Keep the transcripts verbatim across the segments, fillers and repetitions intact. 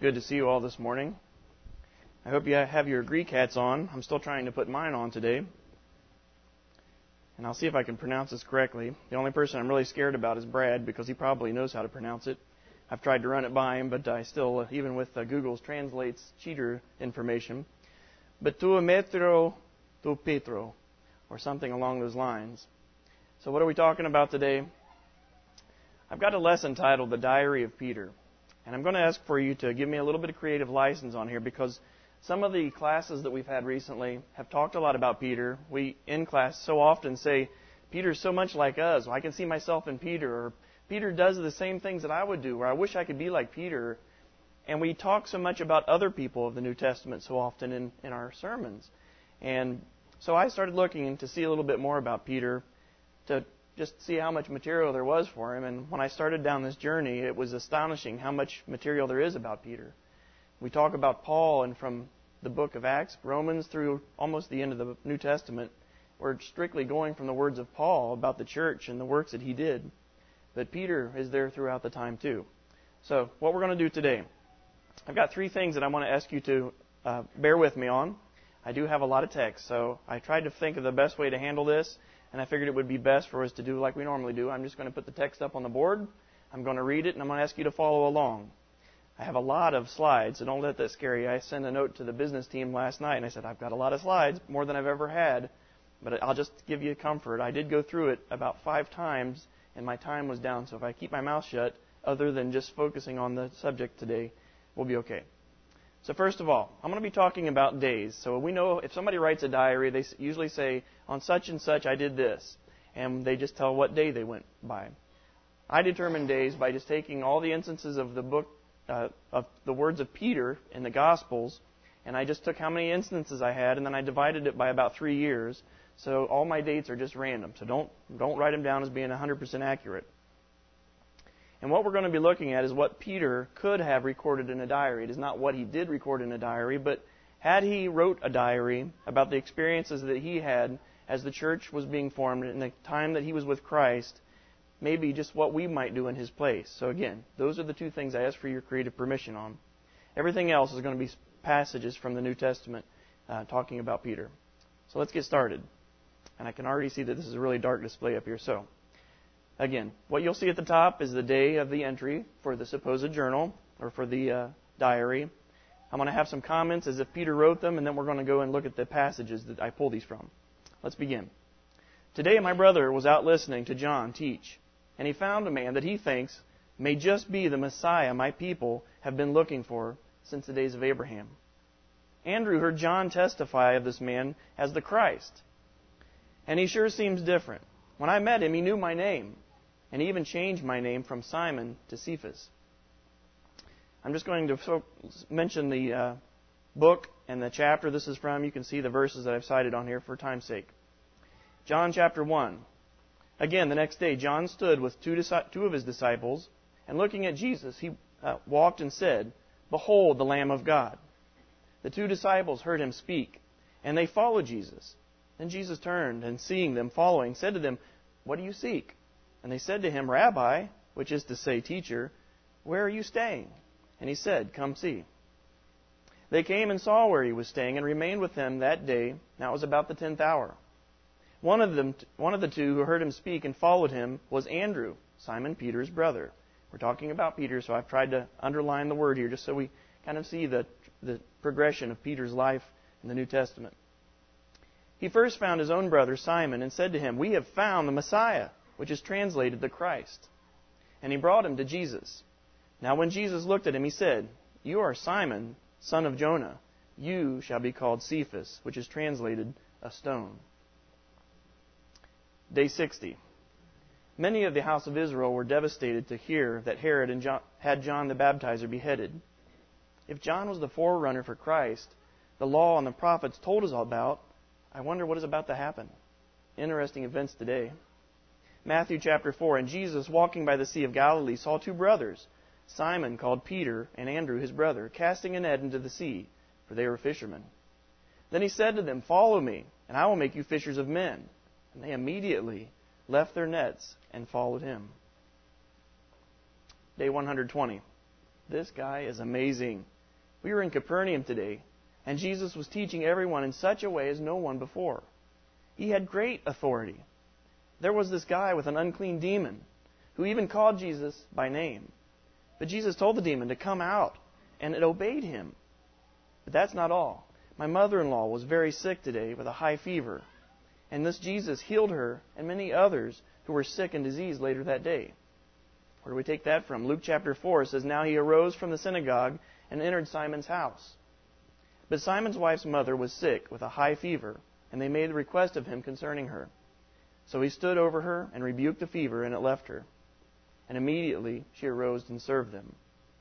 good to see you all this morning. I hope you have your Greek hats on. I'm still trying to put mine on today. And I'll see if I can pronounce this correctly. The only person I'm really scared about is Brad, because he probably knows how to pronounce it. I've tried to run it by him, but I still, even with uh, Google's translates cheater information. But tu metro tu Petro, or something along those lines. So what are we talking about today? I've got a lesson titled The Diary of Peter. And I'm going to ask for you to give me a little bit of creative license on here, because some of the classes that we've had recently have talked a lot about Peter. We, in class, so often say, Peter's so much like us. Well, I can see myself in Peter. Or Peter does the same things that I would do, or I wish I could be like Peter. And we talk so much about other people of the New Testament so often in, in our sermons. And so I started looking to see a little bit more about Peter, to just see how much material there was for him. And when I started down this journey, it was astonishing how much material there is about Peter. We talk about Paul, and from the book of Acts, Romans, through almost the end of the New Testament, we're strictly going from the words of Paul about the church and the works that he did. But Peter is there throughout the time too. So what we're going to do today, I've got three things that I want to ask you to uh, bear with me on. I do have a lot of text, so I tried to think of the best way to handle this, and I figured it would be best for us to do like we normally do. I'm just going to put the text up on the board, I'm going to read it, and I'm going to ask you to follow along. I have a lot of slides, so don't let that scare you. I sent a note to the business team last night, and I said, I've got a lot of slides, more than I've ever had, but I'll just give you comfort. I did go through it about five times, and my time was down, so if I keep my mouth shut, other than just focusing on the subject today, we'll be okay. So first of all, I'm going to be talking about days. So we know if somebody writes a diary, they usually say, on such and such I did this, and they just tell what day they went by. I determine days by just taking all the instances of the book, uh, of the words of Peter in the Gospels, and I just took how many instances I had, and then I divided it by about three years. So all my dates are just random. So don't don't write them down as being one hundred percent accurate. And what we're going to be looking at is what Peter could have recorded in a diary. It is not what he did record in a diary, but had he wrote a diary about the experiences that he had as the church was being formed in the time that he was with Christ, maybe just what we might do in his place. So again, those are the two things I ask for your creative permission on. Everything else is going to be passages from the New Testament uh, talking about Peter. So let's get started. And I can already see that this is a really dark display up here. So again, what you'll see at the top is the day of the entry for the supposed journal, or for the uh, diary. I'm going to have some comments as if Peter wrote them, and then we're going to go and look at the passages that I pull these from. Let's begin. Today my brother was out listening to John teach, and he found a man that he thinks may just be the Messiah my people have been looking for since the days of Abraham. Andrew heard John testify of this man as the Christ, and he sure seems different. When I met him, he knew my name, and he even changed my name from Simon to Cephas. I'm just going to mention the uh, book and the chapter this is from. You can see the verses that I've cited on here for time's sake. John chapter one. Again, the next day, John stood with two, two of his disciples, and looking at Jesus, he uh, walked and said, Behold the Lamb of God. The two disciples heard him speak, and they followed Jesus. Then Jesus turned, and seeing them following, said to them, What do you seek? And they said to him, Rabbi, which is to say, Teacher, where are you staying? And he said, Come see. They came and saw where he was staying, and remained with him that day. Now it was about the tenth hour. One of them, one of the two who heard him speak and followed him was Andrew, Simon Peter's brother. We're talking about Peter, so I've tried to underline the word here just so we kind of see the, the progression of Peter's life in the New Testament. He first found his own brother Simon and said to him, We have found the Messiah, which is translated the Christ. And he brought him to Jesus. Now when Jesus looked at him, he said, You are Simon, son of Jonah. You shall be called Cephas, which is translated a stone. Day sixty. Many of the house of Israel were devastated to hear that Herod and John, had John the Baptizer beheaded. If John was the forerunner for Christ, the law and the prophets told us all about, I wonder what is about to happen. Interesting events today. Matthew chapter four. And Jesus, walking by the Sea of Galilee, saw two brothers, Simon called Peter and Andrew his brother, casting a net into the sea, for they were fishermen. Then he said to them, Follow me, and I will make you fishers of men. And they immediately left their nets and followed him. Day one hundred twenty. This guy is amazing. We were in Capernaum today, and Jesus was teaching everyone in such a way as no one before. He had great authority. There was this guy with an unclean demon who even called Jesus by name. But Jesus told the demon to come out, and it obeyed him. But that's not all. My mother-in-law was very sick today with a high fever, and this Jesus healed her and many others who were sick and diseased later that day. Where do we take that from? Luke chapter four says, Now he arose from the synagogue and entered Simon's house. But Simon's wife's mother was sick with a high fever, and they made a request of him concerning her. So he stood over her and rebuked the fever, and it left her. And immediately she arose and served them.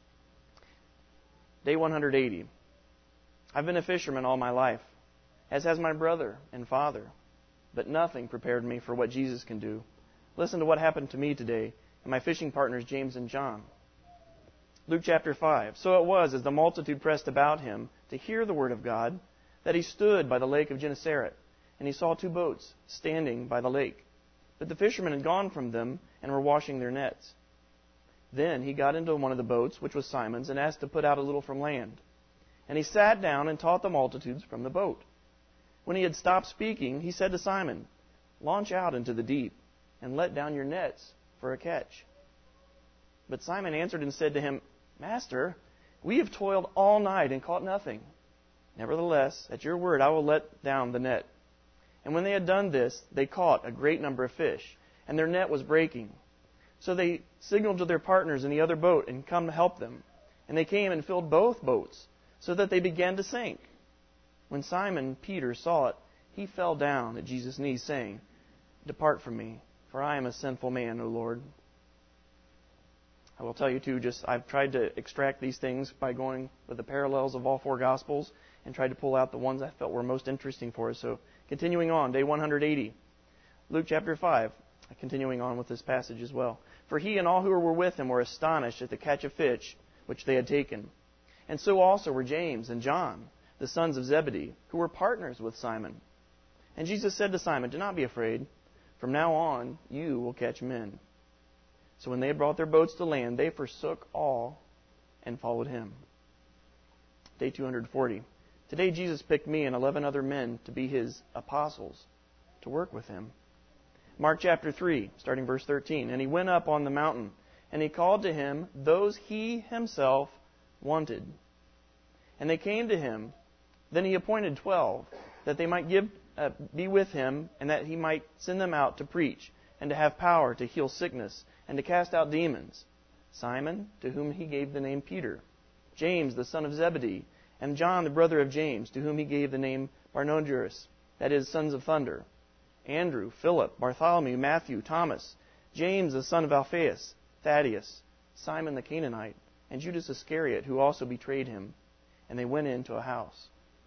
Day one hundred eighty. I've been a fisherman all my life, as has my brother and father. But nothing prepared me for what Jesus can do. Listen to what happened to me today and my fishing partners James and John. Luke chapter five. So it was, as the multitude pressed about him to hear the word of God, that he stood by the lake of Gennesaret, and he saw two boats standing by the lake. But the fishermen had gone from them and were washing their nets. Then he got into one of the boats, which was Simon's, and asked to put out a little from land. And he sat down and taught the multitudes from the boat. When he had stopped speaking, he said to Simon, Launch out into the deep, and let down your nets for a catch. But Simon answered and said to him, Master, we have toiled all night and caught nothing. Nevertheless, at your word I will let down the net. And when they had done this, they caught a great number of fish, and their net was breaking. So they signaled to their partners in the other boat and come to help them. And they came and filled both boats, so that they began to sink. When Simon Peter saw it, he fell down at Jesus' knees, saying, Depart from me, for I am a sinful man, O Lord. I will tell you too, just I've tried to extract these things by going with the parallels of all four Gospels and tried to pull out the ones I felt were most interesting for us. So continuing on, day one hundred eighty. Luke chapter five, continuing on with this passage as well. For he and all who were with him were astonished at the catch of fish which they had taken. And so also were James and John, the sons of Zebedee, who were partners with Simon. And Jesus said to Simon, Do not be afraid. From now on you will catch men. So when they had brought their boats to land, they forsook all and followed him. Day two hundred forty. Today Jesus picked me and eleven other men to be his apostles, to work with him. Mark chapter three, starting verse thirteen. And he went up on the mountain, and he called to him those he himself wanted. And they came to him. Then he appointed twelve, that they might give, uh, be with him, and that he might send them out to preach, and to have power to heal sickness, and to cast out demons. Simon, to whom he gave the name Peter. James, the son of Zebedee. And John, the brother of James, to whom he gave the name Boanerges, that is, sons of thunder. Andrew, Philip, Bartholomew, Matthew, Thomas, James, the son of Alphaeus, Thaddeus, Simon the Canaanite, and Judas Iscariot, who also betrayed him. And they went into a house.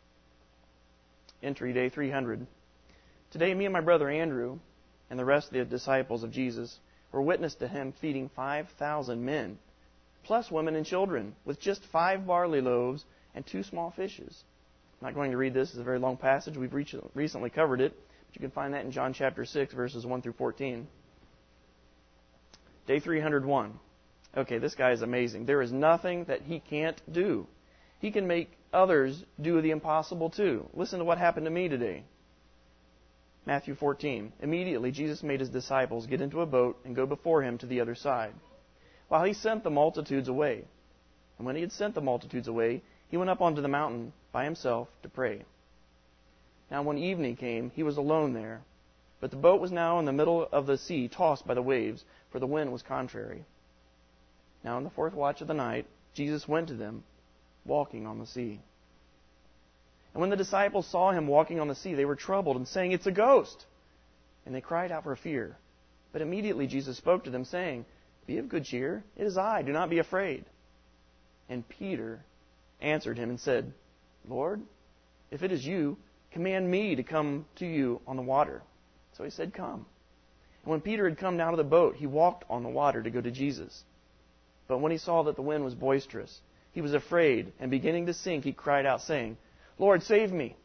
Entry, day three hundred. Today, me and my brother Andrew, and the rest of the disciples of Jesus, were witness to him feeding five thousand men, plus women and children, with just five barley loaves and two small fishes. I'm not going to read this. It's a very long passage. We've recently covered it. But you can find that in John chapter six, verses one through fourteen. Day three hundred one. Okay, this guy is amazing. There is nothing that he can't do. He can make others do the impossible too. Listen to what happened to me today. Matthew fourteen. Immediately Jesus made his disciples get into a boat and go before him to the other side, while he sent the multitudes away. And when he had sent the multitudes away, he went up onto the mountain by himself to pray. Now when evening came, he was alone there. But the boat was now in the middle of the sea, tossed by the waves, for the wind was contrary. Now in the fourth watch of the night, Jesus went to them, walking on the sea. And when the disciples saw him walking on the sea, they were troubled and saying, It's a ghost! And they cried out for fear. But immediately Jesus spoke to them, saying, Be of good cheer, it is I, do not be afraid. And Peter answered him and said, Lord, if it is you, command me to come to you on the water. So he said, Come. And when Peter had come down to the boat, he walked on the water to go to Jesus. But when he saw that the wind was boisterous, he was afraid, and beginning to sink, he cried out, saying, Lord, save me.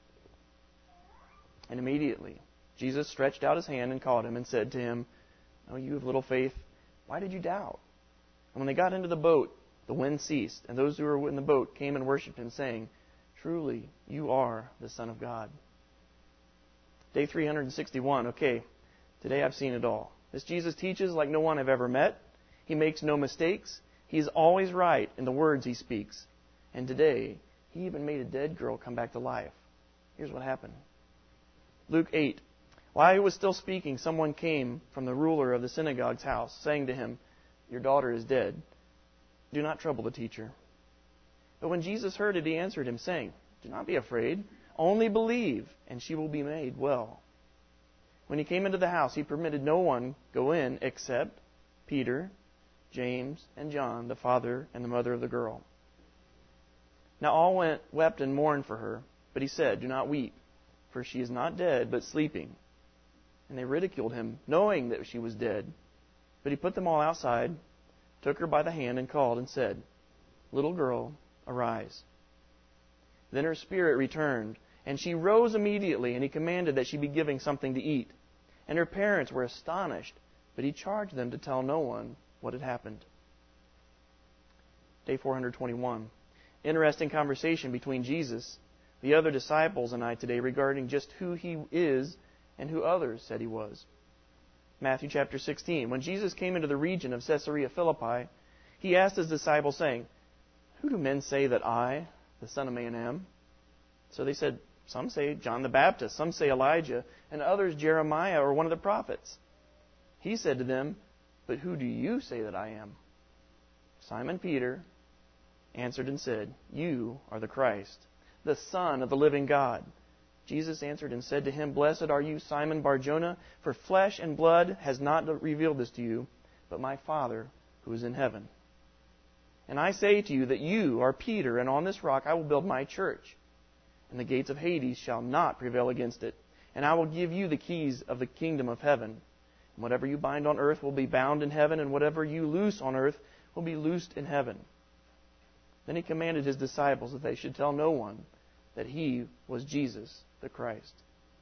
And immediately Jesus stretched out his hand and caught him and said to him, Oh, you of little faith, why did you doubt? And when they got into the boat, the wind ceased, and those who were in the boat came and worshipped him, saying, "Truly, you are the Son of God." Day three hundred sixty-one. Okay, today I've seen it all. This Jesus teaches like no one I've ever met. He makes no mistakes. He is always right in the words he speaks. And today, he even made a dead girl come back to life. Here's what happened. Luke eight. While he was still speaking, someone came from the ruler of the synagogue's house, saying to him, "Your daughter is dead. Do not trouble the teacher." But when Jesus heard it, he answered him, saying, "Do not be afraid. Only believe, and she will be made well." When he came into the house, he permitted no one go in except Peter, James, and John, the father and the mother of the girl. Now all went, wept and mourned for her. But he said, "Do not weep, for she is not dead, but sleeping." And they ridiculed him, knowing that she was dead. But he put them all outside, took her by the hand, and called and said, "Little girl, arise." Then her spirit returned, and she rose immediately, and he commanded that she be given something to eat. And her parents were astonished, but he charged them to tell no one what had happened. Day four hundred twenty-one. Interesting conversation between Jesus, the other disciples, and I today regarding just who he is and who others said he was. Matthew chapter sixteen. When Jesus came into the region of Caesarea Philippi, he asked his disciples, saying, "Who do men say that I, the Son of Man, am?" So they said, "Some say John the Baptist, some say Elijah, and others Jeremiah or one of the prophets." He said to them, "But who do you say that I am?" Simon Peter answered and said, "You are the Christ, the Son of the living God." Jesus answered and said to him, "Blessed are you, Simon Bar-Jonah, for flesh and blood has not revealed this to you, but my Father who is in heaven. And I say to you that you are Peter, and on this rock I will build my church, and the gates of Hades shall not prevail against it. And I will give you the keys of the kingdom of heaven. And whatever you bind on earth will be bound in heaven, and whatever you loose on earth will be loosed in heaven." Then he commanded his disciples that they should tell no one that he was Jesus the Christ.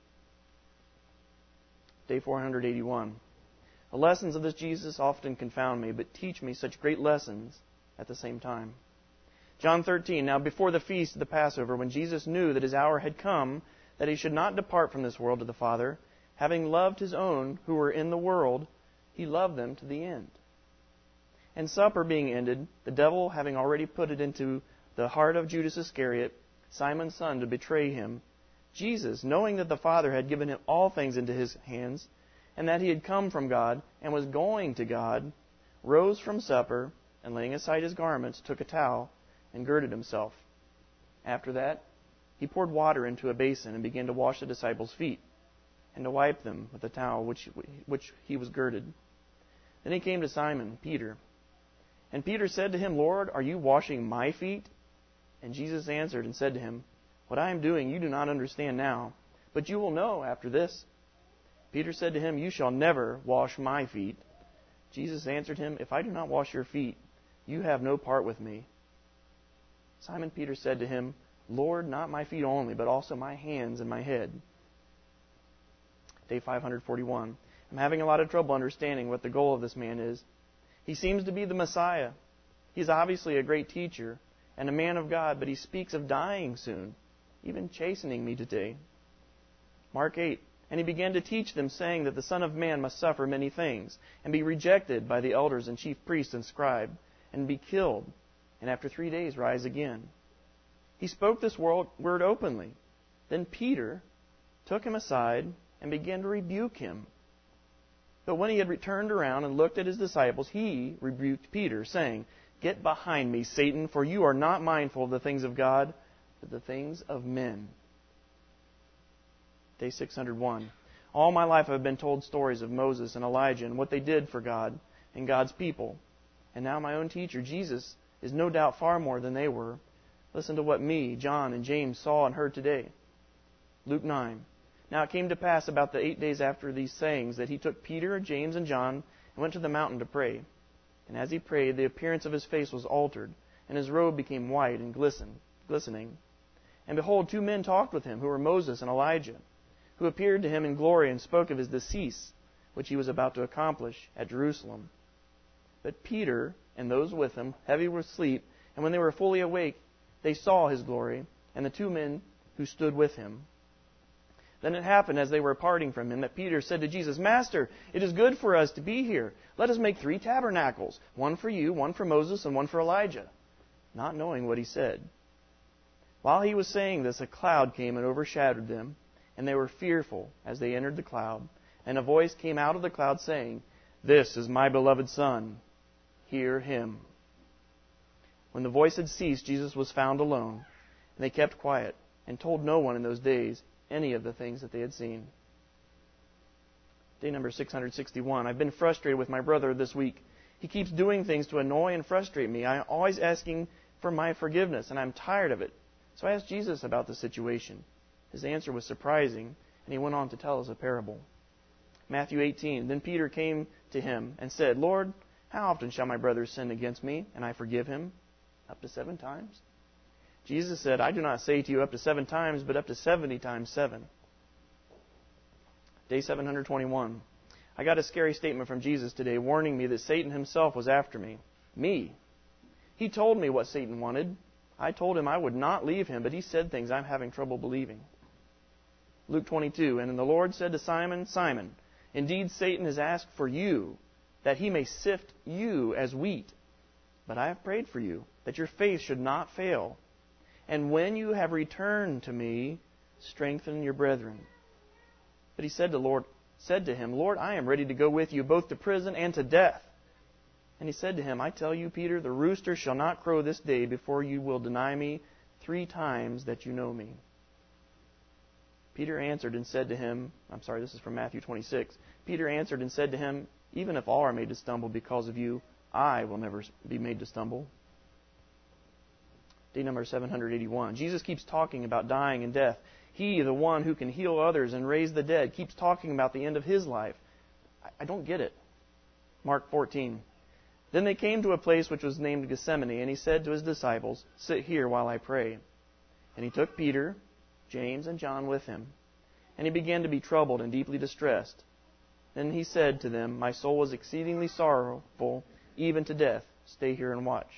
Day four hundred eighty-one. The lessons of this Jesus often confound me, but teach me such great lessons at the same time. John thirteen. Now before the feast of the Passover, when Jesus knew that his hour had come, that he should not depart from this world to the Father, having loved his own who were in the world, he loved them to the end. And supper being ended, the devil having already put it into the heart of Judas Iscariot, Simon's son, to betray him, Jesus, knowing that the Father had given him all things into his hands, and that he had come from God and was going to God, rose from supper, and laying aside his garments, took a towel and girded himself. After that, he poured water into a basin and began to wash the disciples' feet, and to wipe them with the towel which, which he was girded. Then he came to Simon Peter. And Peter said to him, "Lord, are you washing my feet?" And Jesus answered and said to him, "What I am doing you do not understand now, but you will know after this." Peter said to him, "You shall never wash my feet." Jesus answered him, "If I do not wash your feet, you have no part with me." Simon Peter said to him, "Lord, not my feet only, but also my hands and my head." Day five hundred forty-one. I'm having a lot of trouble understanding what the goal of this man is. He seems to be the Messiah. He's obviously a great teacher and a man of God, but he speaks of dying soon, even chastening me today. Mark eight. And he began to teach them, saying that the Son of Man must suffer many things, and be rejected by the elders and chief priests and scribes, and be killed, and after three days rise again. He spoke this word openly. Then Peter took him aside and began to rebuke him. But when he had returned around and looked at his disciples, he rebuked Peter, saying, "Get behind me, Satan, for you are not mindful of the things of God, but the things of men." Day six hundred one. All my life I have been told stories of Moses and Elijah and what they did for God and God's people. And now my own teacher, Jesus, is no doubt far more than they were. Listen to what me, John, and James saw and heard today. Luke nine. Now it came to pass about the eight days after these sayings that he took Peter, James, and John and went to the mountain to pray. And as he prayed, the appearance of his face was altered, and his robe became white and glistened, glistening. And behold, two men talked with him, who were Moses and Elijah, who appeared to him in glory and spoke of his decease, which he was about to accomplish at Jerusalem. But Peter and those with him, heavy with sleep, and when they were fully awake, they saw his glory, and the two men who stood with him. Then it happened, as they were parting from him, that Peter said to Jesus, Master, it is good for us to be here. Let us make three tabernacles, one for you, one for Moses, and one for Elijah, not knowing what he said. While he was saying this, a cloud came and overshadowed them, and they were fearful as they entered the cloud. And a voice came out of the cloud saying, This is my beloved Son. Hear him. When the voice had ceased, Jesus was found alone, and they kept quiet and told no one in those days any of the things that they had seen. Day number six hundred sixty-one. I've been frustrated with my brother this week. He keeps doing things to annoy and frustrate me. I'm always asking for my forgiveness, and I'm tired of it. So I asked Jesus about the situation. His answer was surprising, and he went on to tell us a parable. Matthew eighteen. Then Peter came to him and said, Lord, how often shall my brother sin against me, and I forgive him? Up to seven times? Jesus said, I do not say to you up to seven times, but up to seventy times seven. Day seven hundred twenty-one. I got a scary statement from Jesus today warning me that Satan himself was after me. Me. He told me what Satan wanted. I told him I would not leave him, but he said things I'm having trouble believing. Luke twenty-two. And the Lord said to Simon, Simon, indeed Satan has asked for you, that he may sift you as wheat. But I have prayed for you, that your faith should not fail. And when you have returned to me, strengthen your brethren. But he said to Lord, said to him, Lord, I am ready to go with you both to prison and to death. And he said to him, I tell you, Peter, the rooster shall not crow this day before you will deny me three times that you know me. Peter answered and said to him, I'm sorry, this is from Matthew twenty-six. Peter answered and said to him, even if all are made to stumble because of you, I will never be made to stumble. Day number seven hundred eighty-one. Jesus keeps talking about dying and death. He, the one who can heal others and raise the dead, keeps talking about the end of his life. I, I don't get it. Mark fourteen. Then they came to a place which was named Gethsemane, and he said to his disciples, Sit here while I pray. And he took Peter, James, and John with him. And he began to be troubled and deeply distressed. Then he said to them, My soul is exceedingly sorrowful, even to death. Stay here and watch.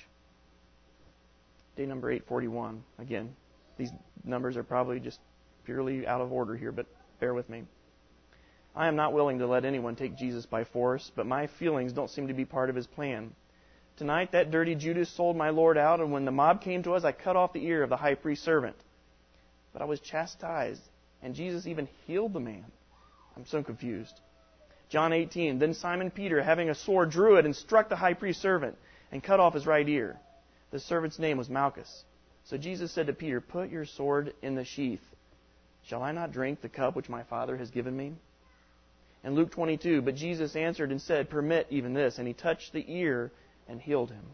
Day number eight forty-one. Again, these numbers are probably just purely out of order here, but bear with me. I am not willing to let anyone take Jesus by force, but my feelings don't seem to be part of his plan. Tonight, that dirty Judas sold my Lord out, and when the mob came to us, I cut off the ear of the high priest's servant. But I was chastised, and Jesus even healed the man. I'm so confused. John eighteen. Then Simon Peter, having a sword, drew it and struck the high priest's servant and cut off his right ear. The servant's name was Malchus. So Jesus said to Peter, Put your sword in the sheath. Shall I not drink the cup which my Father has given me? And Luke twenty-two. But Jesus answered and said, Permit even this. And he touched the ear and healed him.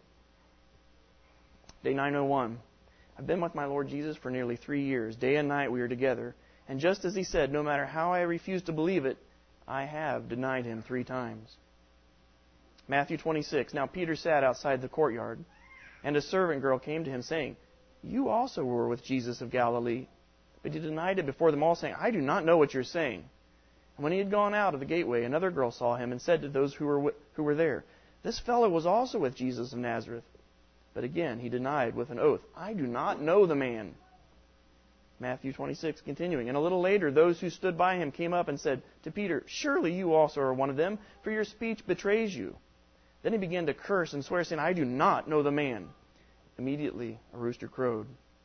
Day nine oh one. I've been with my Lord Jesus for nearly three years. Day and night we are together. And just as he said, no matter how I refuse to believe it, I have denied him three times. Matthew twenty-six. Now Peter sat outside the courtyard, and a servant girl came to him, saying, You also were with Jesus of Galilee. But he denied it before them all, saying, I do not know what you're saying. And when he had gone out of the gateway, another girl saw him and said to those who were who were there, This fellow was also with Jesus of Nazareth. But again he denied with an oath, I do not know the man. Matthew twenty-six, continuing. And a little later, those who stood by him came up and said to Peter, Surely you also are one of them, for your speech betrays you. Then he began to curse and swear, saying, I do not know the man. Immediately a rooster crowed.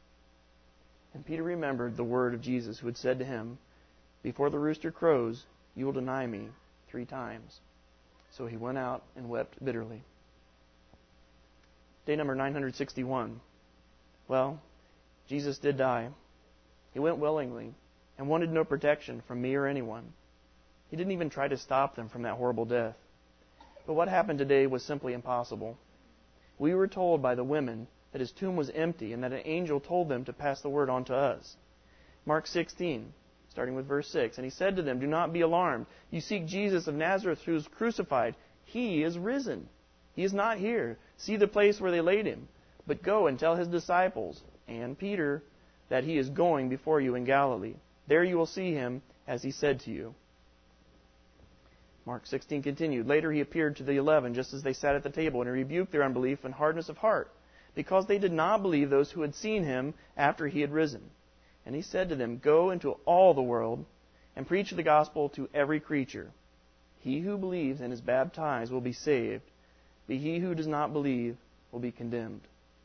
And Peter remembered the word of Jesus, who had said to him, Before the rooster crows, you will deny me three times. So he went out and wept bitterly. Day number nine hundred sixty-one. Well, Jesus did die. He went willingly and wanted no protection from me or anyone. He didn't even try to stop them from that horrible death. But what happened today was simply impossible. We were told by the women that his tomb was empty and that an angel told them to pass the word on to us. Mark sixteen, starting with verse six. And he said to them, Do not be alarmed. You seek Jesus of Nazareth who was crucified. He is risen. He is not here. See the place where they laid him. But go and tell his disciples and Peter that he is going before you in Galilee. There you will see him as he said to you. Mark sixteen continued. Later he appeared to the eleven, just as they sat at the table, and he rebuked their unbelief and hardness of heart, because they did not believe those who had seen him after he had risen. And he said to them, Go into all the world and preach the gospel to every creature. He who believes and is baptized will be saved, but he who does not believe will be condemned.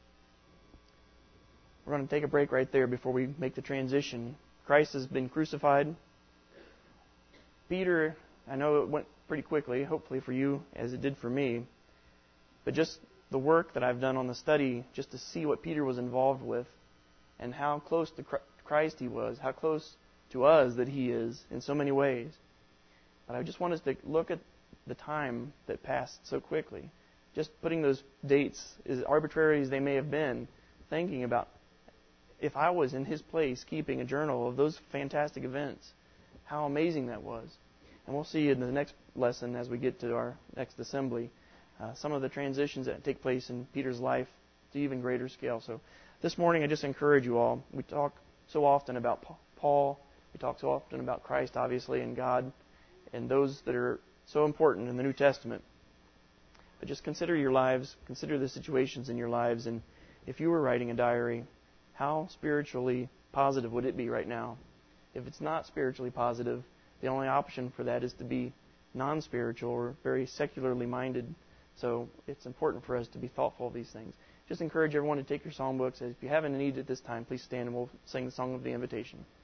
We're going to take a break right there before we make the transition. Christ has been crucified. Peter, I know it went pretty quickly, hopefully for you, as it did for me. But just the work that I've done on the study, just to see what Peter was involved with and how close to Christ he was, how close to us that he is in so many ways. But I just want us to look at the time that passed so quickly. Just putting those dates, as arbitrary as they may have been, thinking about if I was in his place keeping a journal of those fantastic events, how amazing that was. And we'll see in the next lesson as we get to our next assembly uh, some of the transitions that take place in Peter's life to even greater scale. So this morning I just encourage you all. We talk so often about Paul. We talk so often about Christ, obviously, and God, and those that are so important in the New Testament. But just consider your lives, consider the situations in your lives, and if you were writing a diary, how spiritually positive would it be right now? If it's not spiritually positive, the only option for that is to be non-spiritual or very secularly minded. So it's important for us to be thoughtful of these things. Just encourage everyone to take your songbooks. If you have a need at this time, please stand and we'll sing the song of the invitation.